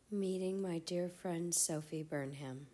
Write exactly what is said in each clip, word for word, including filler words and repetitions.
Meeting my dear friend Sophie Burnham.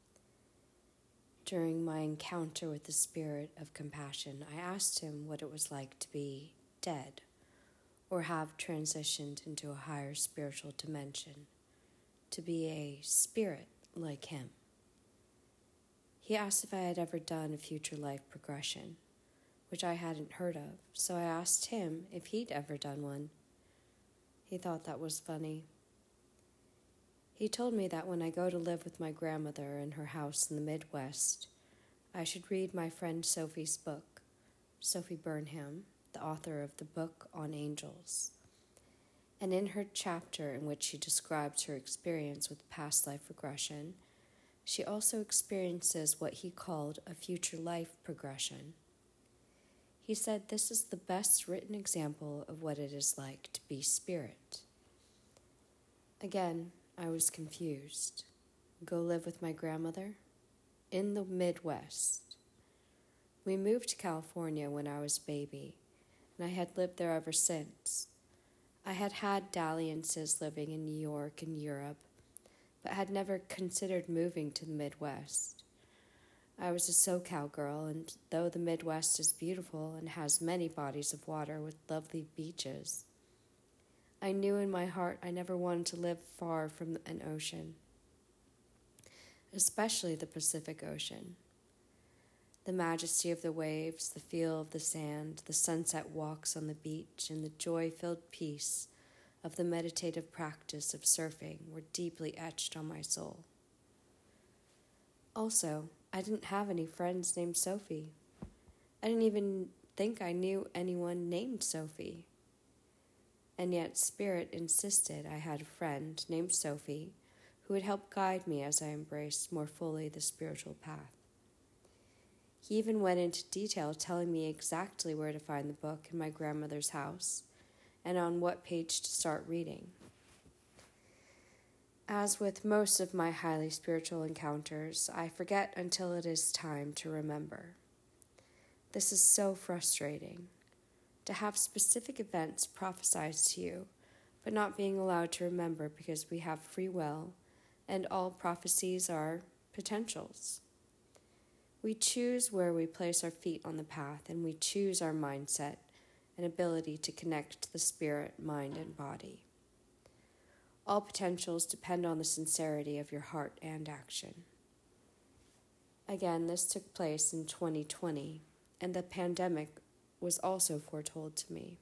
During my encounter with the spirit of compassion, I asked him what it was like to be dead or have transitioned into a higher spiritual dimension, to be a spirit like him. He asked if I had ever done a future life progression, which I hadn't heard of, so I asked him if he'd ever done one. He thought that was funny. He told me that when I go to live with my grandmother in her house in the Midwest, I should read my friend Sophie's book, Sophie Burnham, the author of the book on angels. And in her chapter in which she describes her experience with past life regression, she also experiences what he called a future life progression. He said this is the best written example of what it is like to be spirit. Again, I was confused. Go live with my grandmother? In the Midwest. We moved to California when I was a baby, and I had lived there ever since. I had had dalliances living in New York and Europe, but had never considered moving to the Midwest. I was a SoCal girl, and though the Midwest is beautiful and has many bodies of water with lovely beaches, I knew in my heart I never wanted to live far from an ocean, especially the Pacific Ocean. The majesty of the waves, the feel of the sand, the sunset walks on the beach, and the joy-filled peace of the meditative practice of surfing were deeply etched on my soul. Also, I didn't have any friends named Sophie. I didn't even think I knew anyone named Sophie. And yet Spirit insisted I had a friend named Sophie who would help guide me as I embraced more fully the spiritual path. He even went into detail telling me exactly where to find the book in my grandmother's house and on what page to start reading. As with most of my highly spiritual encounters, I forget until it is time to remember. This is so frustrating. To have specific events prophesied to you, but not being allowed to remember because we have free will, and all prophecies are potentials. We choose where we place our feet on the path, and we choose our mindset and ability to connect to the spirit, mind, and body. All potentials depend on the sincerity of your heart and action. Again, this took place in twenty twenty, and the pandemic was also foretold to me.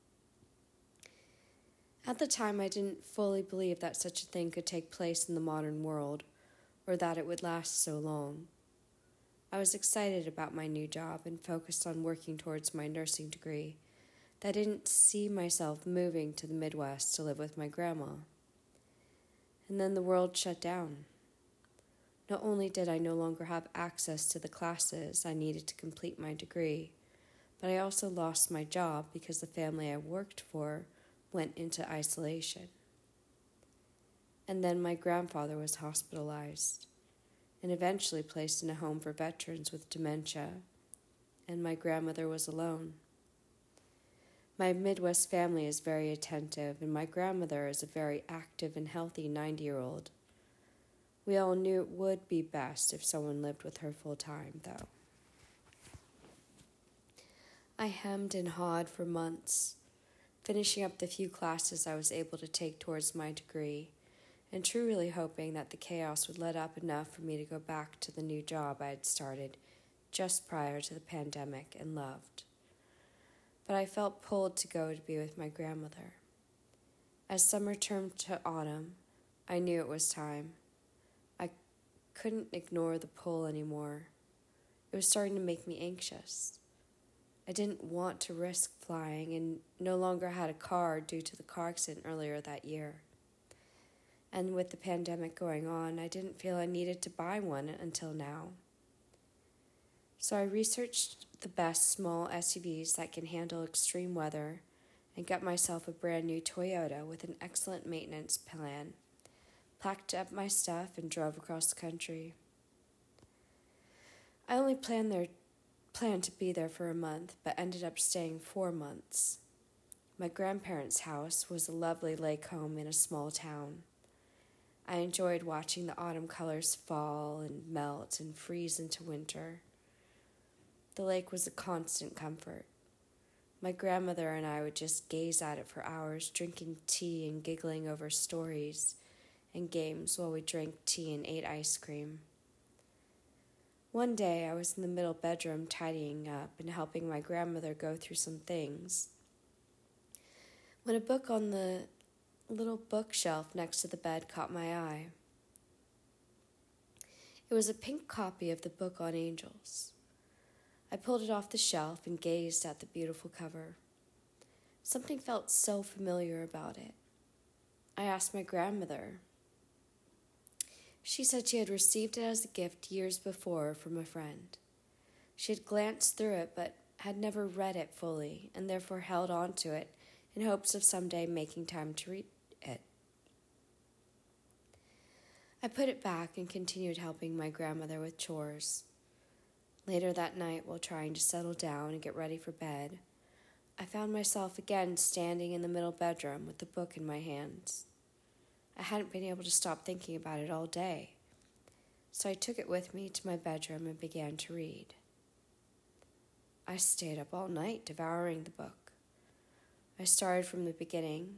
At the time, I didn't fully believe that such a thing could take place in the modern world, or that it would last so long. I was excited about my new job and focused on working towards my nursing degree, that I didn't see myself moving to the Midwest to live with my grandma. And then the world shut down. Not only did I no longer have access to the classes I needed to complete my degree, but I also lost my job because the family I worked for went into isolation. And then my grandfather was hospitalized and eventually placed in a home for veterans with dementia, and my grandmother was alone. My Midwest family is very attentive, and my grandmother is a very active and healthy ninety-year-old. We all knew it would be best if someone lived with her full-time, though. I hemmed and hawed for months, finishing up the few classes I was able to take towards my degree, and truly hoping that the chaos would let up enough for me to go back to the new job I had started just prior to the pandemic and loved. But I felt pulled to go to be with my grandmother. As summer turned to autumn, I knew it was time. I couldn't ignore the pull anymore. It was starting to make me anxious. I didn't want to risk flying and no longer had a car due to the car accident earlier that year. And with the pandemic going on, I didn't feel I needed to buy one until now. So I researched the best small S U Vs that can handle extreme weather and got myself a brand new Toyota with an excellent maintenance plan, packed up my stuff and drove across the country. I only planned there planned to be there for a month, but ended up staying four months. My grandparents' house was a lovely lake home in a small town. I enjoyed watching the autumn colors fall and melt and freeze into winter. The lake was a constant comfort. My grandmother and I would just gaze at it for hours, drinking tea and giggling over stories and games while we drank tea and ate ice cream. One day I was in the middle bedroom tidying up and helping my grandmother go through some things, when a book on the little bookshelf next to the bed caught my eye. It was a pink copy of the book on angels. I pulled it off the shelf and gazed at the beautiful cover. Something felt so familiar about it. I asked my grandmother. She said she had received it as a gift years before from a friend. She had glanced through it but had never read it fully and therefore held on to it in hopes of someday making time to read it. I put it back and continued helping my grandmother with chores. Later that night, while trying to settle down and get ready for bed, I found myself again standing in the middle bedroom with the book in my hands. I hadn't been able to stop thinking about it all day, so I took it with me to my bedroom and began to read. I stayed up all night devouring the book. I started from the beginning,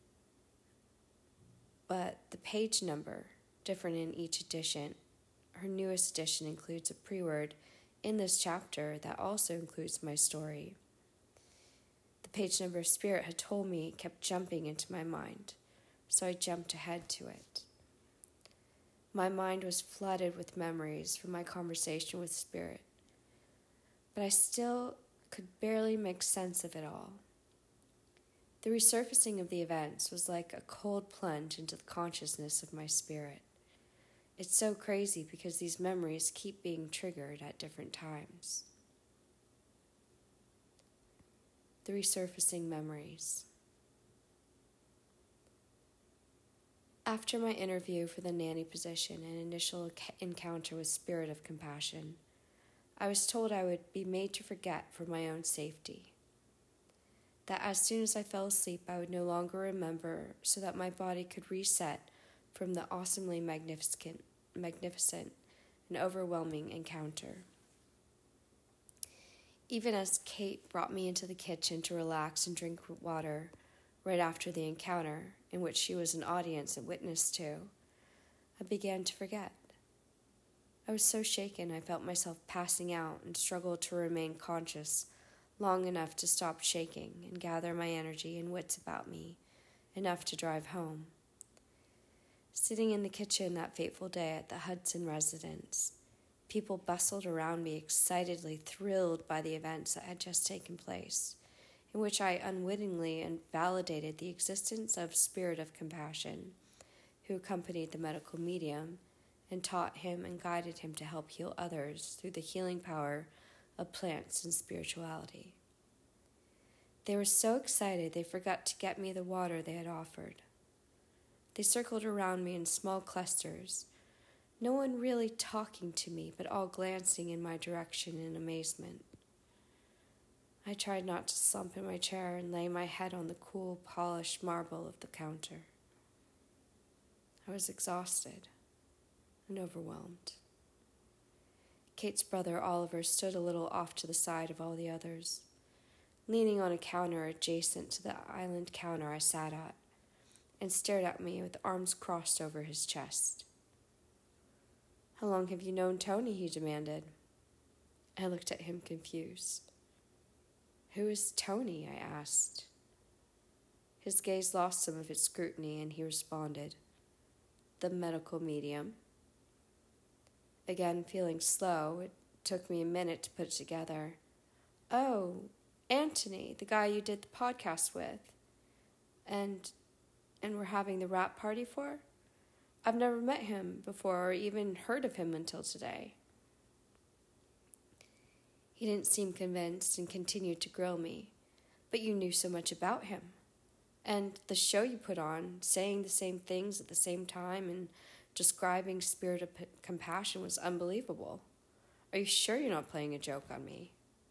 but the page number, different in each edition. Her newest edition includes a pre-word in this chapter that also includes my story. The page number Spirit had told me kept jumping into my mind, so I jumped ahead to it. My mind was flooded with memories from my conversation with Spirit, but I still could barely make sense of it all. The resurfacing of the events was like a cold plunge into the consciousness of my spirit. It's so crazy because these memories keep being triggered at different times. The resurfacing memories. After my interview for the nanny position and initial encounter with Spirit of Compassion, I was told I would be made to forget for my own safety. That as soon as I fell asleep, I would no longer remember so that my body could reset from the awesomely magnificent, magnificent and overwhelming encounter. Even as Kate brought me into the kitchen to relax and drink water right after the encounter, in which she was an audience and witness to, I began to forget. I was so shaken I felt myself passing out and struggled to remain conscious long enough to stop shaking and gather my energy and wits about me, enough to drive home. Sitting in the kitchen that fateful day at the Hudson residence, people bustled around me, excitedly thrilled by the events that had just taken place, in which I unwittingly validated the existence of Spirit of Compassion, who accompanied the medical medium and taught him and guided him to help heal others through the healing power of plants and spirituality. They were so excited they forgot to get me the water they had offered. They circled around me in small clusters, no one really talking to me, but all glancing in my direction in amazement. I tried not to slump in my chair and lay my head on the cool, polished marble of the counter. I was exhausted and overwhelmed. Kate's brother, Oliver, stood a little off to the side of all the others, leaning on a counter adjacent to the island counter I sat at, and stared at me with arms crossed over his chest. "How long have you known Tony?" he demanded. I looked at him confused. "Who is Tony?" I asked. His gaze lost some of its scrutiny, and he responded, "The medical medium." Again, feeling slow, it took me a minute to put it together. "Oh, Anthony, the guy you did the podcast with. And and we're having the wrap party for? I've never met him before or even heard of him until today." He didn't seem convinced and continued to grill me. "But you knew so much about him. And the show you put on, saying the same things at the same time and describing Spirit of P- Compassion was unbelievable. Are you sure you're not playing a joke on me?"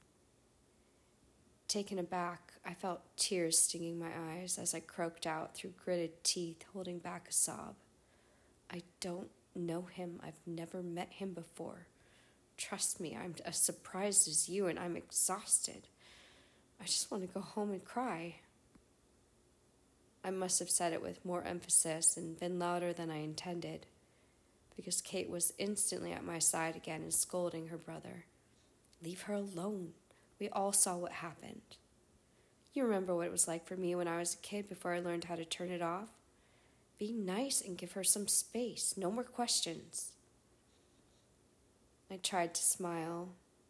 Taken aback, I felt tears stinging my eyes as I croaked out through gritted teeth, holding back a sob. I don't know him. I've never met him before. Trust me, I'm as surprised as you, and I'm exhausted. I just want to go home and cry. I must have said it with more emphasis and been louder than I intended, because Kate was instantly at my side again and scolding her brother. Leave her alone. We all saw what happened. You remember what it was like for me when I was a kid before I learned how to turn it off? Be nice and give her some space. No more questions. I tried to smile.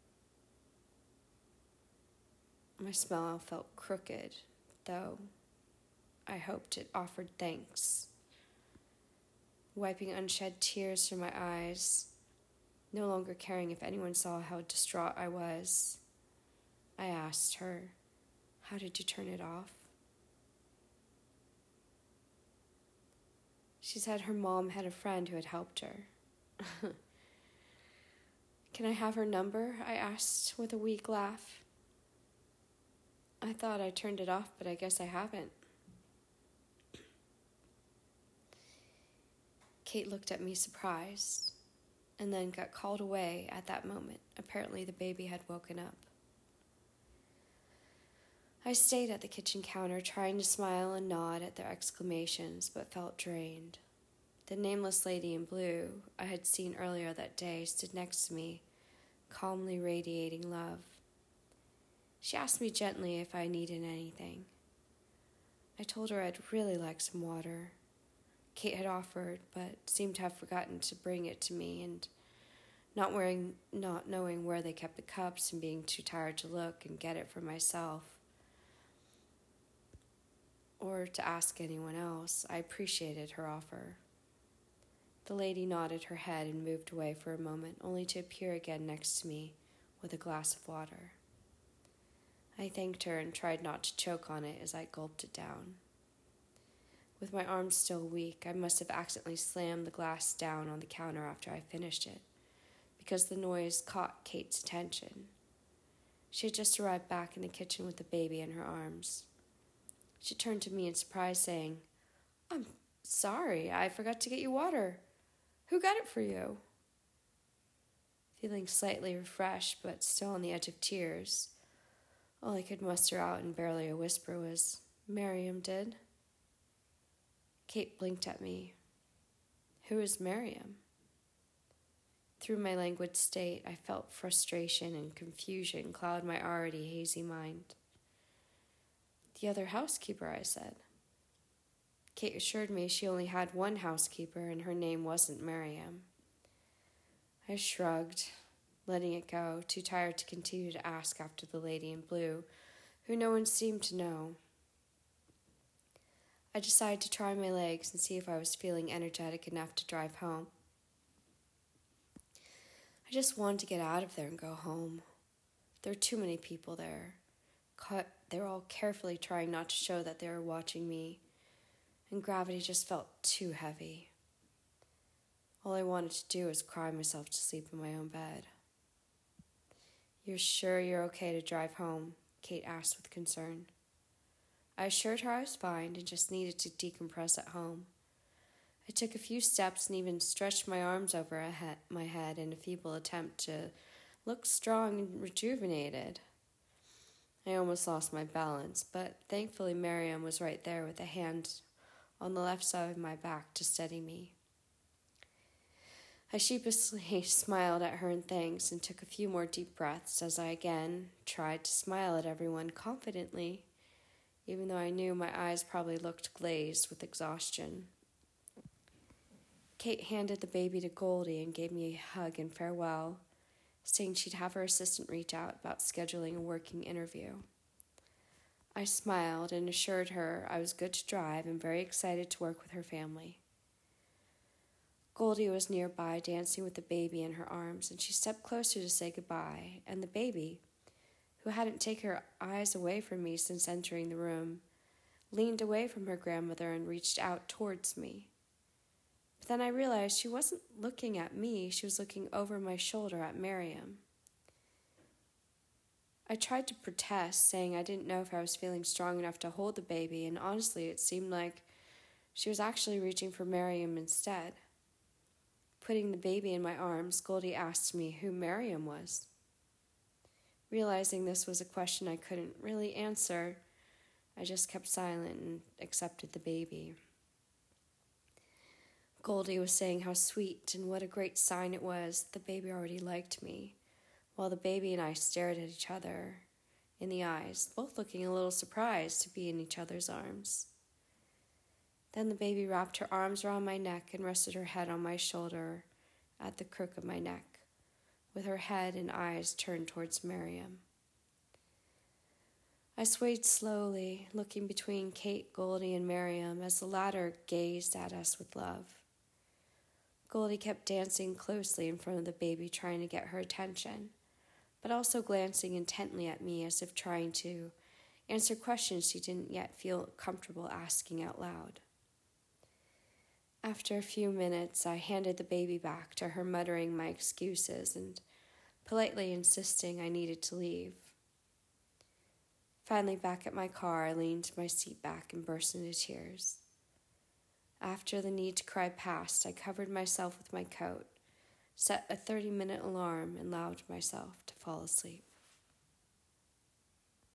My smile felt crooked, though I hoped it offered thanks. Wiping unshed tears from my eyes, no longer caring if anyone saw how distraught I was, I asked her, "How did you turn it off?" She said her mom had a friend who had helped her. Can I have her number? I asked with a weak laugh. I thought I turned it off, but I guess I haven't. Kate looked at me surprised, and then got called away at that moment. Apparently the baby had woken up. I stayed at the kitchen counter, trying to smile and nod at their exclamations, but felt drained. The nameless lady in blue I had seen earlier that day stood next to me, calmly radiating love. She asked me gently if I needed anything. I told her I'd really like some water. Kate had offered, but seemed to have forgotten to bring it to me, and not wearing, not knowing where they kept the cups and being too tired to look and get it for myself, or to ask anyone else, I appreciated her offer. The lady nodded her head and moved away for a moment, only to appear again next to me with a glass of water. I thanked her and tried not to choke on it as I gulped it down. With my arms still weak, I must have accidentally slammed the glass down on the counter after I finished it, because the noise caught Kate's attention. She had just arrived back in the kitchen with the baby in her arms. She turned to me in surprise, saying, "I'm sorry, I forgot to get you water. Who got it for you?" Feeling slightly refreshed, but still on the edge of tears, all I could muster out in barely a whisper was, "Miriam did." Kate blinked at me. "Who is Miriam?" Through my languid state, I felt frustration and confusion cloud my already hazy mind. "The other housekeeper," I said. Kate assured me she only had one housekeeper and her name wasn't Miriam. I shrugged, letting it go, too tired to continue to ask after the lady in blue, who no one seemed to know. I decided to try my legs and see if I was feeling energetic enough to drive home. I just wanted to get out of there and go home. There were too many people there. They were all carefully trying not to show that they were watching me, and gravity just felt too heavy. All I wanted to do was cry myself to sleep in my own bed. "You're sure you're okay to drive home?" Kate asked with concern. I assured her I was fine and just needed to decompress at home. I took a few steps and even stretched my arms over my head in a feeble attempt to look strong and rejuvenated. I almost lost my balance, but thankfully Miriam was right there with a hand on the left side of my back to steady me. I sheepishly smiled at her in thanks and took a few more deep breaths as I again tried to smile at everyone confidently, even though I knew my eyes probably looked glazed with exhaustion. Kate handed the baby to Goldie and gave me a hug in farewell, saying she'd have her assistant reach out about scheduling a working interview. I smiled and assured her I was good to drive and very excited to work with her family. Goldie was nearby dancing with the baby in her arms, and she stepped closer to say goodbye, and the baby, who hadn't taken her eyes away from me since entering the room, leaned away from her grandmother and reached out towards me. But then I realized she wasn't looking at me, she was looking over my shoulder at Miriam. I tried to protest, saying I didn't know if I was feeling strong enough to hold the baby, and honestly it seemed like she was actually reaching for Miriam instead. putting the baby in my arms, Goldie asked me who Miriam was. Realizing this was a question I couldn't really answer, I just kept silent and accepted the baby. Goldie was saying how sweet and what a great sign it was that the baby already liked me, while the baby and I stared at each other in the eyes, both looking a little surprised to be in each other's arms. Then the baby wrapped her arms around my neck and rested her head on my shoulder at the crook of my neck, with her head and eyes turned towards Miriam. I swayed slowly, looking between Kate, Goldie, and Miriam as the latter gazed at us with love. Goldie kept dancing closely in front of the baby, trying to get her attention, but also glancing intently at me as if trying to answer questions she didn't yet feel comfortable asking out loud. After a few minutes, I handed the baby back to her, muttering my excuses and politely insisting I needed to leave. Finally, back at my car, I leaned my seat back and burst into tears. After the need to cry passed, I covered myself with my coat, set a thirty-minute alarm, and allowed myself to fall asleep.